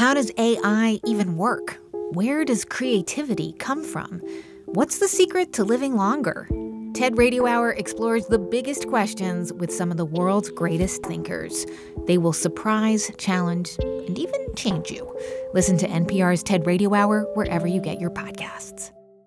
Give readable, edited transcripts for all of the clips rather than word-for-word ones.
How does AI even work? Where does creativity come from? What's the secret to living longer? TED Radio Hour explores the biggest questions with some of the world's greatest thinkers. They will surprise, challenge, and even change you. Listen to NPR's TED Radio Hour wherever you get your podcasts.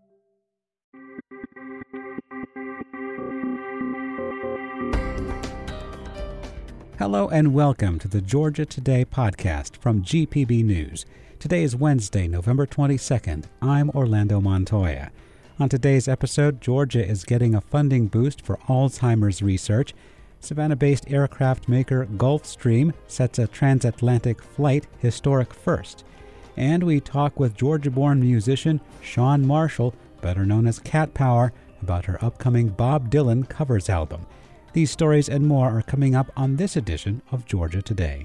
Hello and welcome to the Georgia Today podcast from GPB News. Today is Wednesday, November 22nd. I'm Orlando Montoya. On today's episode, Georgia is getting a funding boost for Alzheimer's research. Savannah-based aircraft maker Gulfstream sets a transatlantic flight historic first. And we talk with Georgia-born musician Shawn Marshall, better known as Cat Power, about her upcoming Bob Dylan covers album. These stories and more are coming up on this edition of Georgia Today.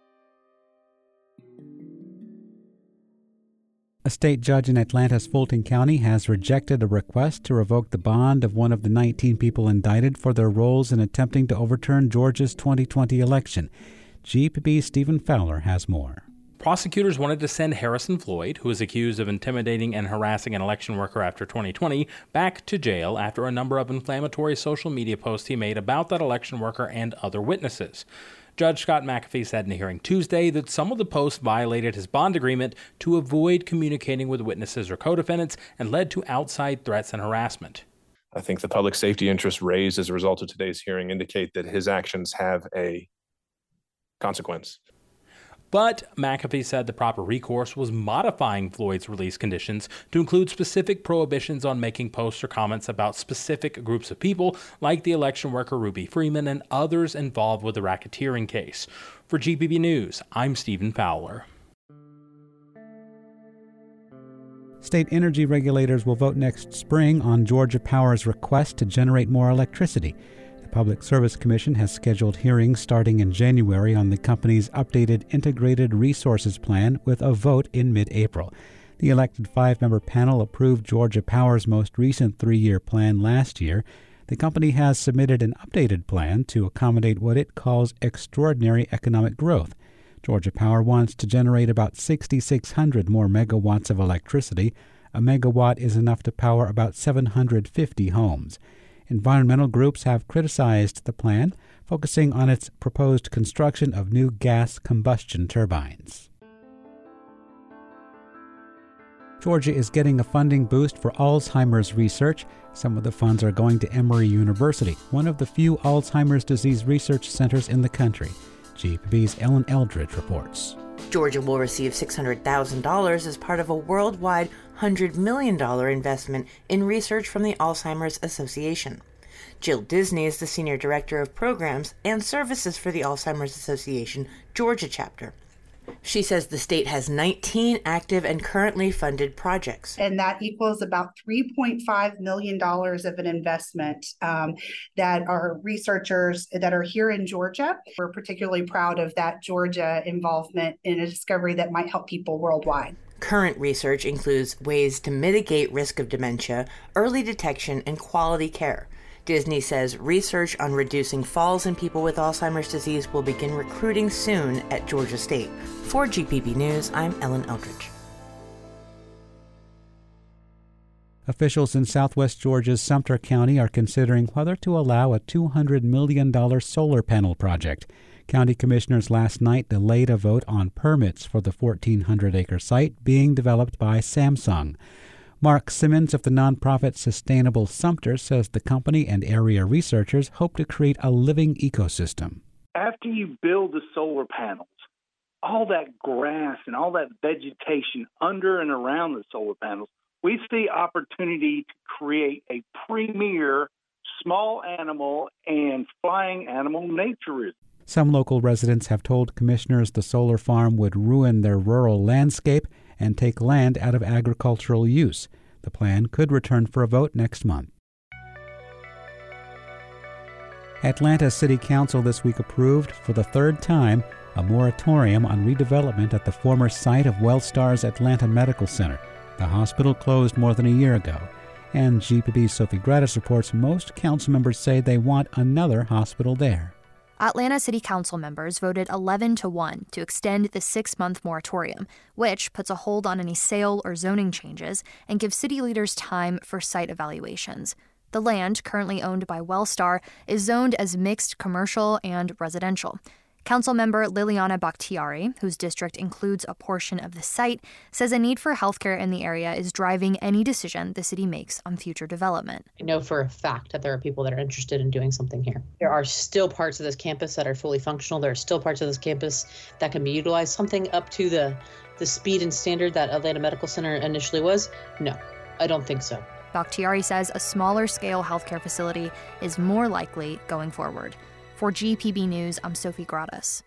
A state judge in Atlanta's Fulton County has rejected a request to revoke the bond of one of the 19 people indicted for their roles in attempting to overturn Georgia's 2020 election. GPB's Stephen Fowler has more. Prosecutors wanted to send Harrison Floyd, who is accused of intimidating and harassing an election worker after 2020, back to jail after a number of inflammatory social media posts he made about that election worker and other witnesses. Judge Scott McAfee said in a hearing Tuesday that some of the posts violated his bond agreement to avoid communicating with witnesses or co-defendants and led to outside threats and harassment. I think the public safety interests raised as a result of today's hearing indicate that his actions have a consequence. But McAfee said the proper recourse was modifying Floyd's release conditions to include specific prohibitions on making posts or comments about specific groups of people, like the election worker Ruby Freeman and others involved with the racketeering case. For GPB News, I'm Stephen Fowler. State energy regulators will vote next spring on Georgia Power's request to generate more electricity. The Public Service Commission has scheduled hearings starting in January on the company's updated Integrated Resources Plan with a vote in mid-April. The elected five-member panel approved Georgia Power's most recent three-year plan last year. The company has submitted an updated plan to accommodate what it calls extraordinary economic growth. Georgia Power wants to generate about 6,600 more megawatts of electricity. A megawatt is enough to power about 750 homes. Environmental groups have criticized the plan, focusing on its proposed construction of new gas combustion turbines. Georgia is getting a funding boost for Alzheimer's research. Some of the funds are going to Emory University, one of the few Alzheimer's disease research centers in the country. GPB's Ellen Eldridge reports. Georgia will receive $600,000 as part of a worldwide $100 million investment in research from the Alzheimer's Association. Jill Disney is the Senior Director of Programs and Services for the Alzheimer's Association Georgia chapter. She says the state has 19 active and currently funded projects. And that equals about $3.5 million of an investment that our researchers that are here in Georgia. We're particularly proud of that Georgia involvement in a discovery that might help people worldwide. Current research includes ways to mitigate risk of dementia, early detection, and quality care. Disney says research on reducing falls in people with Alzheimer's disease will begin recruiting soon at Georgia State. For GPB News, I'm Ellen Eldridge. Officials in southwest Georgia's Sumter County are considering whether to allow a $200 million solar panel project. County commissioners last night delayed a vote on permits for the 1,400-acre site being developed by Samsung. Mark Simmons of the nonprofit Sustainable Sumter says the company and area researchers hope to create a living ecosystem. After you build the solar panels, all that grass and all that vegetation under and around the solar panels, we see opportunity to create a premier small animal and flying animal naturism. Some local residents have told commissioners the solar farm would ruin their rural landscape and take land out of agricultural use. The plan could return for a vote next month. Atlanta City Council this week approved, for the third time, a moratorium on redevelopment at the former site of WellStar's Atlanta Medical Center. The hospital closed more than a year ago. And GPB's Sophie Gratis reports most council members say they want another hospital there. Atlanta City Council members voted 11-1 to extend the 6-month moratorium, which puts a hold on any sale or zoning changes and gives city leaders time for site evaluations. The land, currently owned by Wellstar, is zoned as mixed commercial and residential. Councilmember Liliana Bakhtiari, whose district includes a portion of the site, says a need for healthcare in the area is driving any decision the city makes on future development. I know for a fact that there are people that are interested in doing something here. There are still parts of this campus that are fully functional. There are still parts of this campus that can be utilized. Something up to the speed and standard that Atlanta Medical Center initially was? No, I don't think so. Bakhtiari says a smaller-scale healthcare facility is more likely going forward. For GPB News, I'm Sophie Gratis.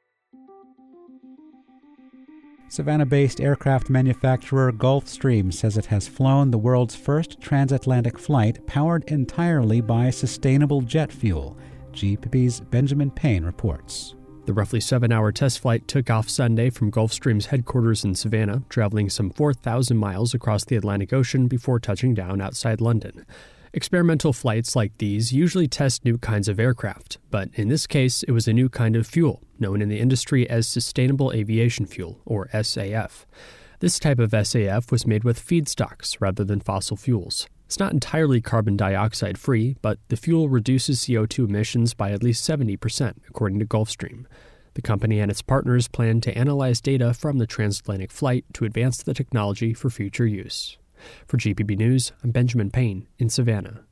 Savannah-based aircraft manufacturer Gulfstream says it has flown the world's first transatlantic flight powered entirely by sustainable jet fuel. GPB's Benjamin Payne reports. The roughly 7-hour test flight took off Sunday from Gulfstream's headquarters in Savannah, traveling some 4,000 miles across the Atlantic Ocean before touching down outside London. Experimental flights like these usually test new kinds of aircraft, but in this case, it was a new kind of fuel, known in the industry as Sustainable Aviation Fuel, or SAF. This type of SAF was made with feedstocks rather than fossil fuels. It's not entirely carbon dioxide free, but the fuel reduces CO2 emissions by at least 70%, according to Gulfstream. The company and its partners plan to analyze data from the transatlantic flight to advance the technology for future use. For GPB News, I'm Benjamin Payne in Savannah.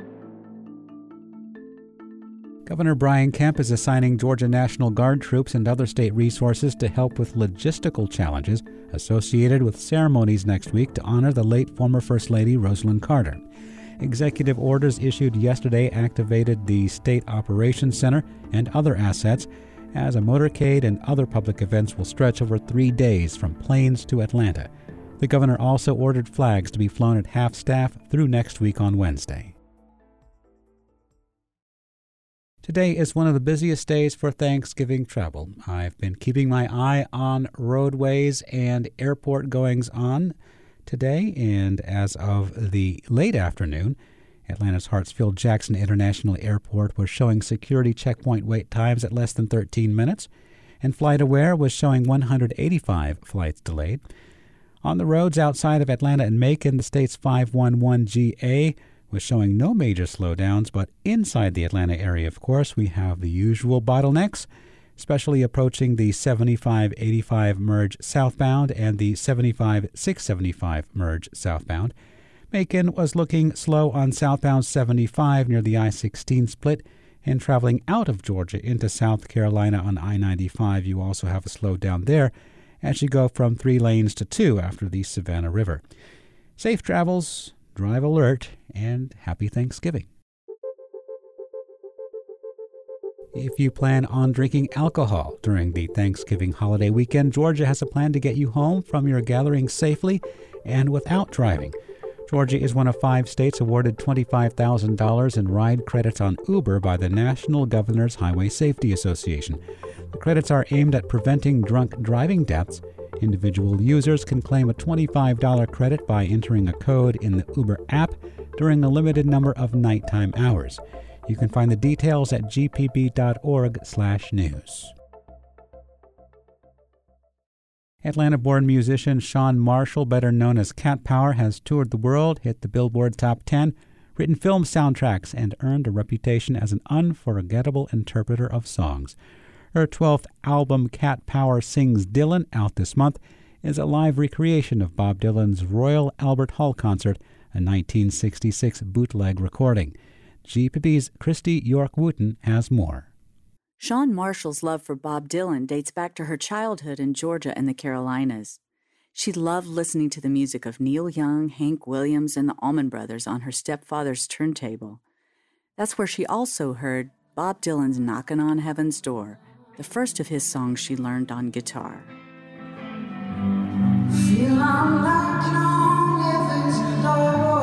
Governor Brian Kemp is assigning Georgia National Guard troops and other state resources to help with logistical challenges associated with ceremonies next week to honor the late former First Lady Rosalynn Carter. Executive orders issued yesterday activated the State Operations Center and other assets, as a motorcade and other public events will stretch over 3 days from Plains to Atlanta. The governor also ordered flags to be flown at half-staff through next week on Wednesday. Today is one of the busiest days for Thanksgiving travel. I've been keeping my eye on roadways and airport goings-on today, and as of the late afternoon, Atlanta's Hartsfield-Jackson International Airport was showing security checkpoint wait times at less than 13 minutes, and FlightAware was showing 185 flights delayed. On the roads outside of Atlanta and Macon, the state's 511GA was showing no major slowdowns, but inside the Atlanta area, of course, we have the usual bottlenecks, especially approaching the 7585 merge southbound and the 75675 merge southbound. Macon was looking slow on southbound 75 near the I-16 split, and traveling out of Georgia into South Carolina on I-95, you also have a slowdown there as you go from 3 lanes to 2 after the Savannah River. Safe travels, drive alert, and happy Thanksgiving. If you plan on drinking alcohol during the Thanksgiving holiday weekend, Georgia has a plan to get you home from your gathering safely and without driving. Georgia is one of 5 states awarded $25,000 in ride credits on Uber by the National Governors Highway Safety Association. The credits are aimed at preventing drunk driving deaths. Individual users can claim a $25 credit by entering a code in the Uber app during a limited number of nighttime hours. You can find the details at gpb.org/news. Atlanta-born musician Sean Marshall, better known as Cat Power, has toured the world, hit the Billboard Top 10, written film soundtracks, and earned a reputation as an unforgettable interpreter of songs. Her 12th album, Cat Power Sings Dylan, out this month, is a live recreation of Bob Dylan's Royal Albert Hall concert, a 1966 bootleg recording. GPB's Christy York-Wooten has more. Sean Marshall's love for Bob Dylan dates back to her childhood in Georgia and the Carolinas. She loved listening to the music of Neil Young, Hank Williams, and the Allman Brothers on her stepfather's turntable. That's where she also heard Bob Dylan's Knockin' on Heaven's Door, the first of his songs she learned on guitar. Feel I'm knocking on heaven's door.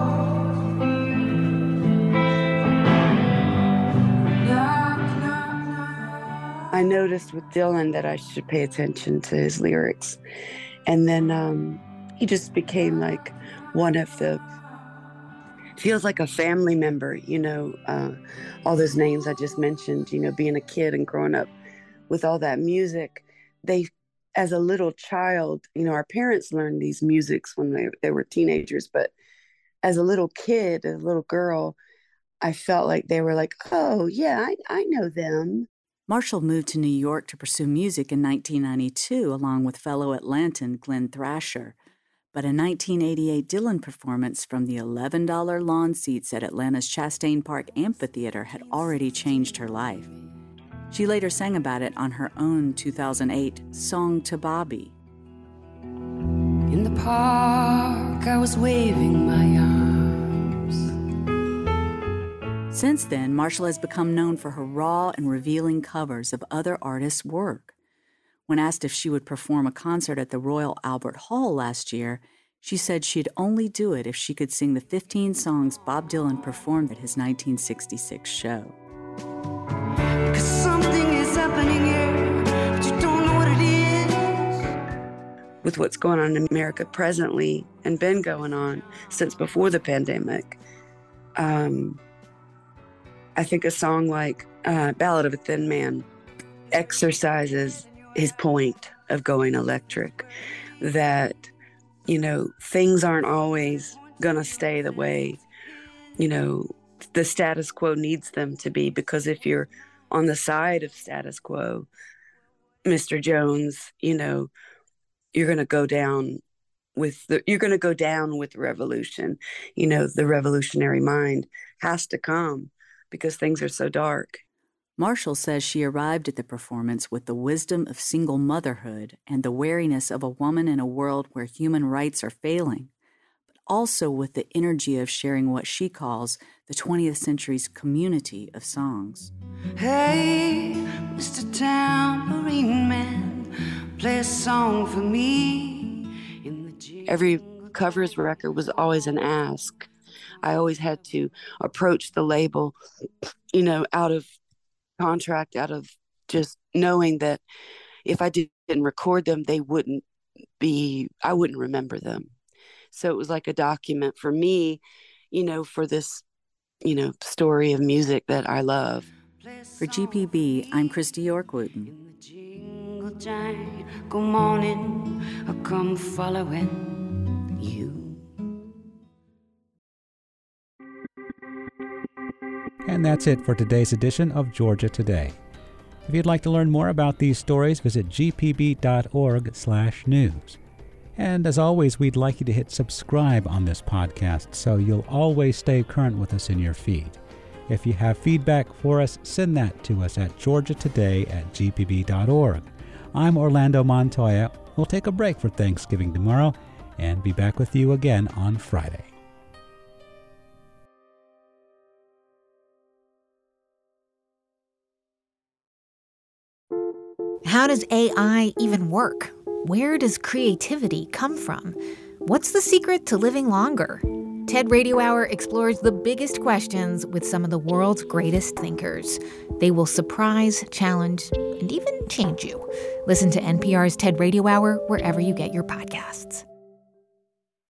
I noticed with Dylan that I should pay attention to his lyrics. And then he just became like one of the feels like a family member, all those names I just mentioned, being a kid and growing up with all that music. As a little child, our parents learned these musics when they were teenagers, but as a little kid, as a little girl, I felt like they were like, oh, yeah, I know them. Marshall moved to New York to pursue music in 1992, along with fellow Atlantan Glenn Thrasher. But a 1988 Dylan performance from the $11 lawn seats at Atlanta's Chastain Park Amphitheater had already changed her life. She later sang about it on her own 2008 Song to Bobby. In the park, I was waving my arms. Since then, Marshall has become known for her raw and revealing covers of other artists' work. When asked if she would perform a concert at the Royal Albert Hall last year, she said she'd only do it if she could sing the 15 songs Bob Dylan performed at his 1966 show. Something is happening here, but you don't know what it is. With what's going on in America presently and been going on since before the pandemic, I think a song like Ballad of a Thin Man exercises his point of going electric, that, things aren't always going to stay the way, the status quo needs them to be, because if you're on the side of status quo, Mr. Jones, you're going to go down with revolution. The revolutionary mind has to come because things are so dark. Marshall says she arrived at the performance with the wisdom of single motherhood and the wariness of a woman in a world where human rights are failing, but also with the energy of sharing what she calls the 20th century's community of songs. Hey, Mr. Tambourine Man, play a song for me. Every covers record was always an ask. I always had to approach the label, out of contract, out of just knowing that if I didn't record them, I wouldn't remember them. So it was like a document for me, for this, story of music that I love. For GPB, I'm Christy York-Wooten. Good morning, I come following you. And that's it for today's edition of Georgia Today. If you'd like to learn more about these stories, visit gpb.org/news. And as always, we'd like you to hit subscribe on this podcast so you'll always stay current with us in your feed. If you have feedback for us, send that to us at georgiatoday@gpb.org. I'm Orlando Montoya. We'll take a break for Thanksgiving tomorrow and be back with you again on Friday. How does AI even work? Where does creativity come from? What's the secret to living longer? TED Radio Hour explores the biggest questions with some of the world's greatest thinkers. They will surprise, challenge, and even change you. Listen to NPR's TED Radio Hour wherever you get your podcasts.